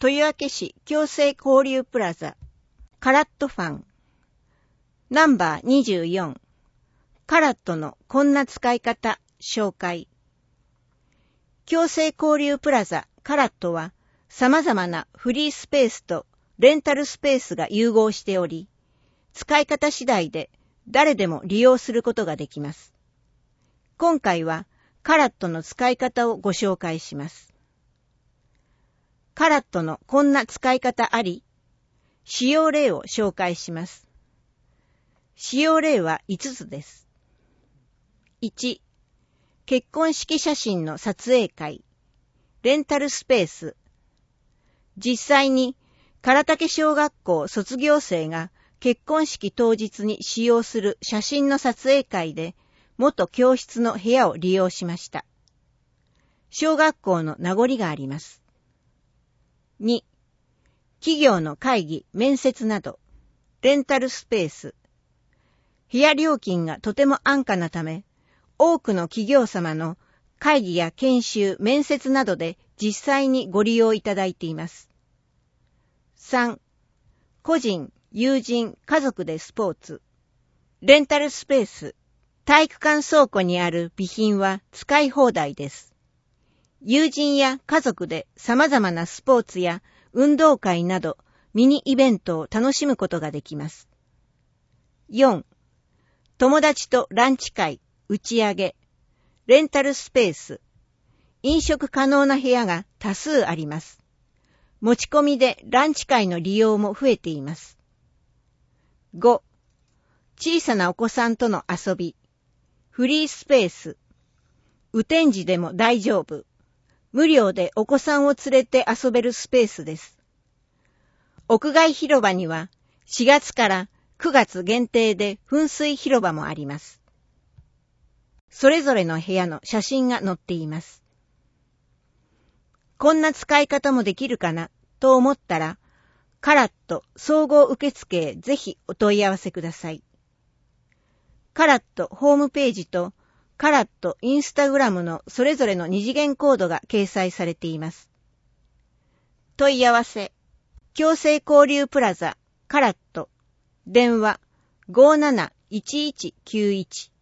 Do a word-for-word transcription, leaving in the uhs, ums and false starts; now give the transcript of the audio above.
豊明市共生交流プラザカラットファンナンバーにじゅうよんカラットのこんな使い方紹介。共生交流プラザカラットは様々なフリースペースとレンタルスペースが融合しており、使い方次第で誰でも利用することができます。今回はカラットの使い方をご紹介します。カラットのこんな使い方あり、使用例を紹介します。使用例はいつつです。いち、結婚式写真の撮影会、レンタルスペース。実際に唐竹小学校卒業生が結婚式当日に使用する写真の撮影会で元教室の部屋を利用しました。小学校の名残があります。に、企業の会議、面接など、レンタルスペース。部屋料金がとても安価なため、多くの企業様の会議や研修、面接などで実際にご利用いただいています。さん、個人、友人、家族でスポーツ。レンタルスペース。体育館倉庫にある備品は使い放題です。友人や家族で様々なスポーツや運動会などミニイベントを楽しむことができます。よん、友達とランチ会、打ち上げ、レンタルスペース。飲食可能な部屋が多数あります。持ち込みでランチ会の利用も増えています。ご、小さなお子さんとの遊び、フリースペース。雨天時でも大丈夫。無料でお子さんを連れて遊べるスペースです。屋外広場にはしがつからくがつ限定で噴水広場もあります。それぞれの部屋の写真が載っています。こんな使い方もできるかなと思ったら、カラット総合受付へぜひお問い合わせください。カラットホームページとカラットインスタグラムのそれぞれの二次元コードが掲載されています。問い合わせ、共生交流プラザカラット、電話 ごーなないちいちきゅういち